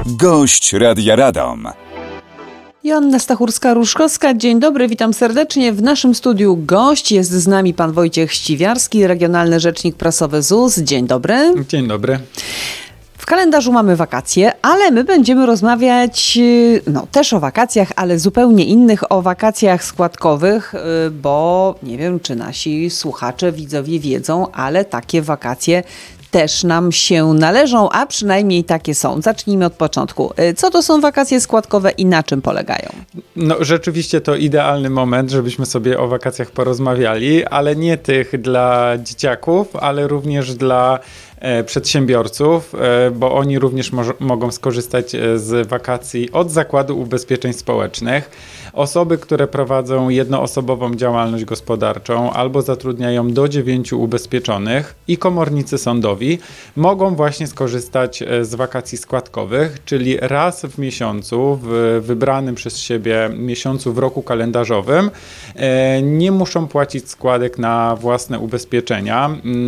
Gość Radia Radom. Joanna Stachurska-Ruszkowska, dzień dobry, witam serdecznie. W naszym studiu gość jest z nami pan Wojciech Ściwiarski, regionalny rzecznik prasowy ZUS. Dzień dobry. Dzień dobry. W kalendarzu mamy wakacje, ale my będziemy rozmawiać też o wakacjach, ale zupełnie innych, o wakacjach składkowych, bo nie wiem, czy nasi słuchacze, widzowie wiedzą, ale takie wakacje też nam się należą, a przynajmniej takie są. Zacznijmy od początku. Co to są wakacje składkowe i na czym polegają? No rzeczywiście to idealny moment, żebyśmy sobie o wakacjach porozmawiali, ale nie tych dla dzieciaków, ale również dla przedsiębiorców, bo oni również mogą skorzystać z wakacji od Zakładu Ubezpieczeń Społecznych. Osoby, które prowadzą jednoosobową działalność gospodarczą albo zatrudniają do 9 ubezpieczonych i komornicy sądowi mogą właśnie skorzystać z wakacji składkowych, czyli raz w miesiącu, w wybranym przez siebie miesiącu w roku kalendarzowym nie muszą płacić składek na własne ubezpieczenia.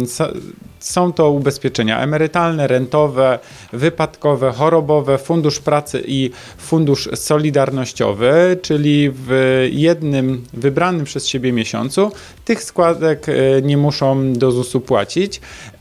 Są to ubezpieczenia emerytalne, rentowe, wypadkowe, chorobowe, fundusz pracy i fundusz solidarnościowy, czyli w jednym wybranym przez siebie miesiącu tych składek nie muszą do ZUS-u płacić.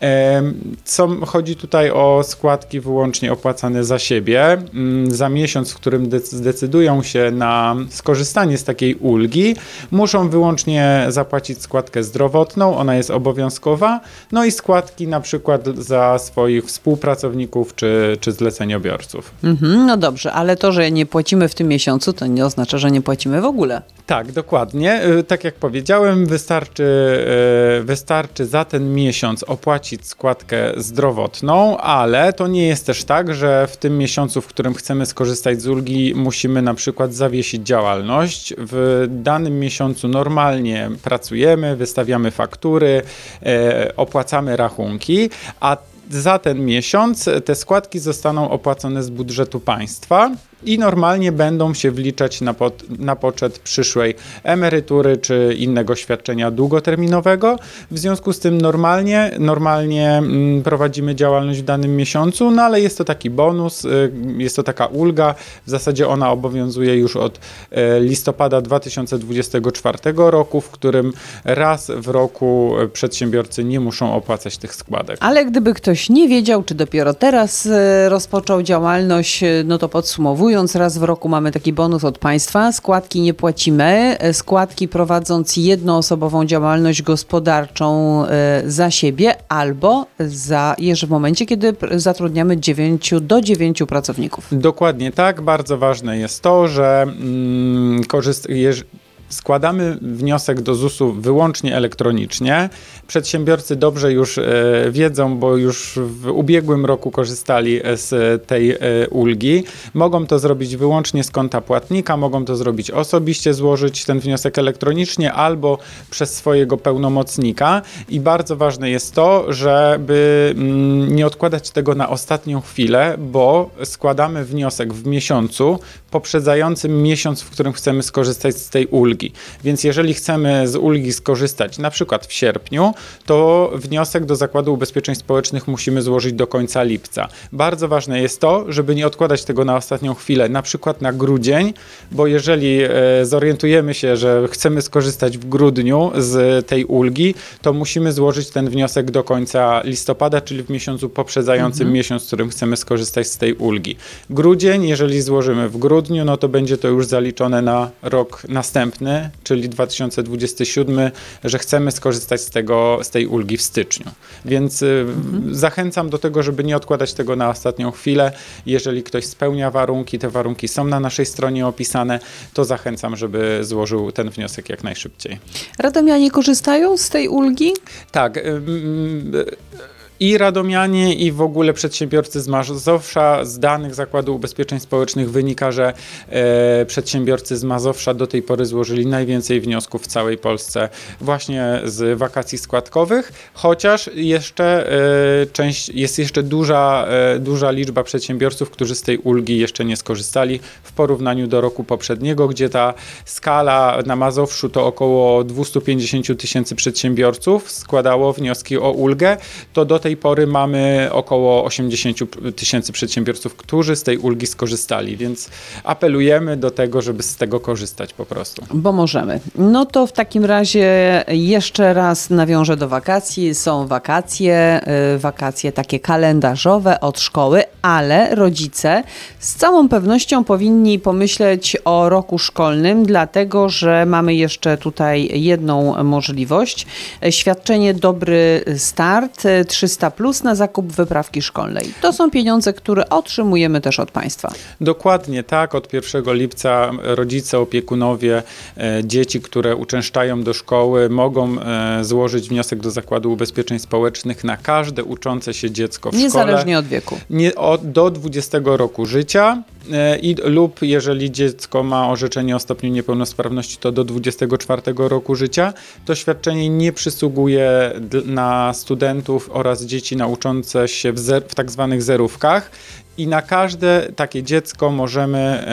Chodzi tutaj o składki wyłącznie opłacane za siebie. Za miesiąc, w którym zdecydują się na skorzystanie z takiej ulgi, muszą wyłącznie zapłacić składkę zdrowotną, ona jest obowiązkowa, no i składki na przykład za swoich współpracowników czy zleceniobiorców. No dobrze, ale to, że nie płacimy w tym miesiącu, to nie oznacza, że nie płacimy w ogóle. Tak, dokładnie. Tak jak powiedziałem, wystarczy za ten miesiąc opłacić składkę zdrowotną, ale to nie jest też tak, że w tym miesiącu, w którym chcemy skorzystać z ulgi, musimy na przykład zawiesić działalność. W danym miesiącu normalnie pracujemy, wystawiamy faktury, opłacamy rachunki, a za ten miesiąc te składki zostaną opłacone z budżetu państwa i normalnie będą się wliczać na poczet przyszłej emerytury czy innego świadczenia długoterminowego. W związku z tym normalnie prowadzimy działalność w danym miesiącu, no ale jest to taki bonus, jest to taka ulga. W zasadzie ona obowiązuje już od listopada 2024 roku, w którym raz w roku przedsiębiorcy nie muszą opłacać tych składek. Ale gdyby ktoś nie wiedział, czy dopiero teraz rozpoczął działalność, no to podsumowując, raz w roku mamy taki bonus od państwa, składki nie płacimy, składki prowadząc jednoosobową działalność gospodarczą za siebie albo w momencie, kiedy zatrudniamy do 9 pracowników. Dokładnie tak. Bardzo ważne jest to, że składamy wniosek do ZUS-u wyłącznie elektronicznie. Przedsiębiorcy dobrze już wiedzą, bo już w ubiegłym roku korzystali z tej ulgi. Mogą to zrobić wyłącznie z konta płatnika, mogą to zrobić osobiście, złożyć ten wniosek elektronicznie albo przez swojego pełnomocnika. I bardzo ważne jest to, żeby nie odkładać tego na ostatnią chwilę, bo składamy wniosek w miesiącu poprzedzającym miesiąc, w którym chcemy skorzystać z tej ulgi. Więc jeżeli chcemy z ulgi skorzystać na przykład w sierpniu, to wniosek do Zakładu Ubezpieczeń Społecznych musimy złożyć do końca lipca. Bardzo ważne jest to, żeby nie odkładać tego na ostatnią chwilę, na przykład na grudzień, bo jeżeli zorientujemy się, że chcemy skorzystać w grudniu z tej ulgi, to musimy złożyć ten wniosek do końca listopada, czyli w miesiącu poprzedzającym miesiąc, w którym chcemy skorzystać z tej ulgi. Grudzień, jeżeli złożymy w grudniu, no to będzie to już zaliczone na rok następny, czyli 2027, że chcemy skorzystać z tej ulgi w styczniu. Więc zachęcam do tego, żeby nie odkładać tego na ostatnią chwilę. Jeżeli ktoś spełnia warunki, te warunki są na naszej stronie opisane, to zachęcam, żeby złożył ten wniosek jak najszybciej. Radomianie korzystają z tej ulgi? Tak. I radomianie, i w ogóle przedsiębiorcy z Mazowsza, z danych Zakładu Ubezpieczeń Społecznych wynika, że przedsiębiorcy z Mazowsza do tej pory złożyli najwięcej wniosków w całej Polsce właśnie z wakacji składkowych, chociaż jest jeszcze duża liczba przedsiębiorców, którzy z tej ulgi jeszcze nie skorzystali w porównaniu do roku poprzedniego, gdzie ta skala na Mazowszu to około 250 000 przedsiębiorców składało wnioski o ulgę, to do tej pory mamy około 80 000 przedsiębiorców, którzy z tej ulgi skorzystali, więc apelujemy do tego, żeby z tego korzystać po prostu. Bo możemy. No to w takim razie jeszcze raz nawiążę do wakacji. Są wakacje takie kalendarzowe od szkoły, ale rodzice z całą pewnością powinni pomyśleć o roku szkolnym, dlatego że mamy jeszcze tutaj jedną możliwość. Świadczenie Dobry Start 300+ na zakup wyprawki szkolnej. To są pieniądze, które otrzymujemy też od państwa. Dokładnie tak. Od 1 lipca rodzice, opiekunowie dzieci, które uczęszczają do szkoły, mogą złożyć wniosek do Zakładu Ubezpieczeń Społecznych na każde uczące się dziecko w szkole. Niezależnie od wieku. Do 20 roku życia lub jeżeli dziecko ma orzeczenie o stopniu niepełnosprawności, to do 24 roku życia. To świadczenie nie przysługuje na studentów oraz dzieci nauczące się w tak zwanych zerówkach. I na każde takie dziecko możemy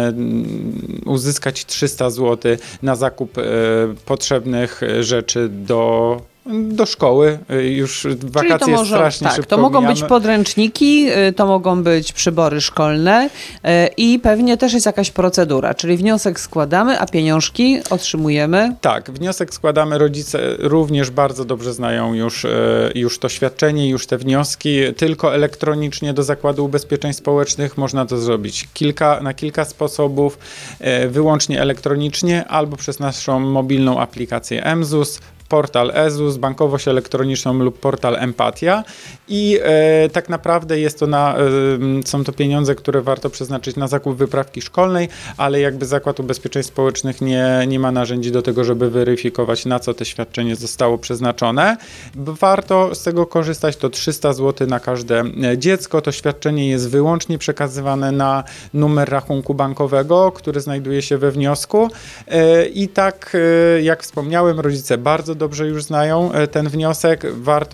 uzyskać 300 zł na zakup potrzebnych rzeczy do szkoły. Już wakacje jest strasznie szybko to mogą być mijamy. podręczniki, to mogą być przybory szkolne i pewnie też jest jakaś procedura, czyli wniosek składamy, a pieniążki otrzymujemy. Tak, wniosek składamy. Rodzice również bardzo dobrze znają już to świadczenie, już te wnioski. Tylko elektronicznie do Zakładu Ubezpieczeń Społecznych można to zrobić na kilka sposobów, wyłącznie elektronicznie albo przez naszą mobilną aplikację mZUS, portal eZUS, bankowość elektroniczną lub portal Empatia i tak naprawdę są to pieniądze, które warto przeznaczyć na zakup wyprawki szkolnej, ale jakby Zakład Ubezpieczeń Społecznych nie ma narzędzi do tego, żeby weryfikować, na co to świadczenie zostało przeznaczone. Warto z tego korzystać, to 300 zł na każde dziecko. To świadczenie jest wyłącznie przekazywane na numer rachunku bankowego, który znajduje się we wniosku i tak jak wspomniałem, rodzice bardzo dobrze już znają ten wniosek.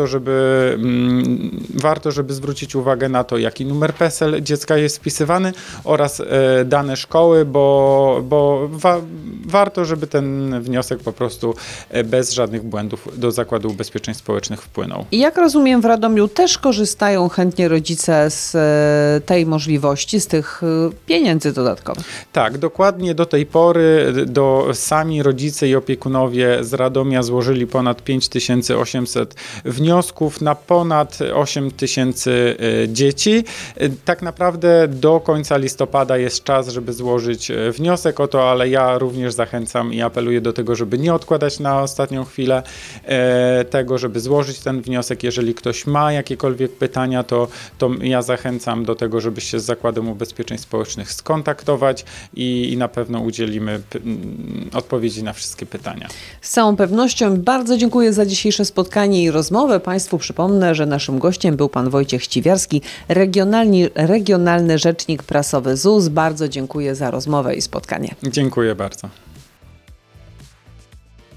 Warto, żeby zwrócić uwagę na to, jaki numer PESEL dziecka jest wpisywany oraz dane szkoły, bo warto, żeby ten wniosek po prostu bez żadnych błędów do Zakładu Ubezpieczeń Społecznych wpłynął. I jak rozumiem, w Radomiu też korzystają chętnie rodzice z tej możliwości, z tych pieniędzy dodatkowych. Tak, dokładnie do tej pory sami rodzice i opiekunowie z Radomia złożyli ponad 5800 wniosków na ponad 8000 dzieci. Tak naprawdę do końca listopada jest czas, żeby złożyć wniosek o to, ale ja również zachęcam i apeluję do tego, żeby nie odkładać na ostatnią chwilę tego, żeby złożyć ten wniosek. Jeżeli ktoś ma jakiekolwiek pytania, to ja zachęcam do tego, żeby się z Zakładem Ubezpieczeń Społecznych skontaktować i na pewno udzielimy odpowiedzi na wszystkie pytania. Z całą pewnością bardzo dziękuję za dzisiejsze spotkanie i rozmowę. Państwu przypomnę, że naszym gościem był pan Wojciech Ściwiarski, regionalny rzecznik prasowy ZUS. Bardzo dziękuję za rozmowę i spotkanie. Dziękuję bardzo.